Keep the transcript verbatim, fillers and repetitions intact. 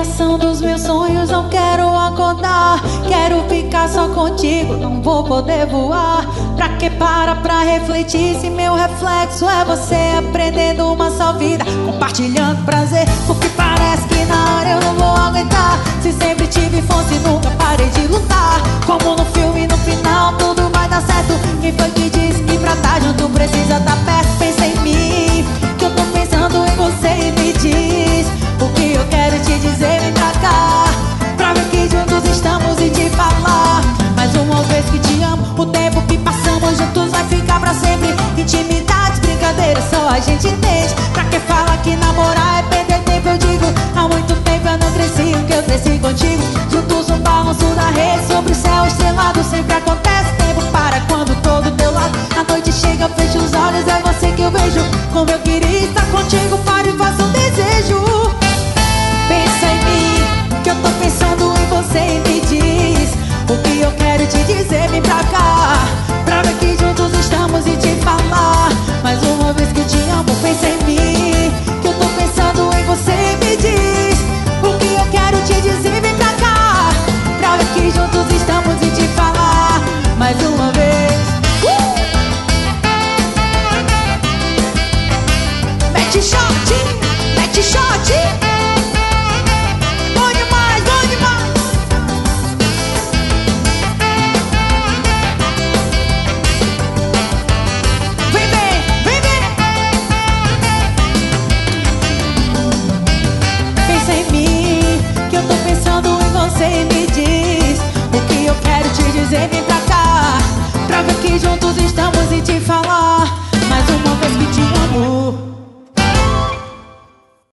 constelação dos meus sonhos, não quero acordar. Quero ficar só contigo, não vou poder voar. Pra que para pra refletir se meu reflexo é você aprendendo uma só vida, compartilhando prazer. Porque parece que na hora eu não vou aguentar. Se sempre tive força e nunca parei de lutar. Como no filme, no final tudo vai dar certo. Quem foi que disse que pra estar junto precisa estar perto? Pensa em mim, que eu tô pensando em você. E me diz o que eu quero te dizer, vem pra cá, pra ver que juntos estamos e te falar mais uma vez que te amo. O tempo que passamos juntos vai ficar pra sempre. Intimidades, brincadeiras, só a gente entende. Pra que fala que namorar é perder tempo, eu digo amanhã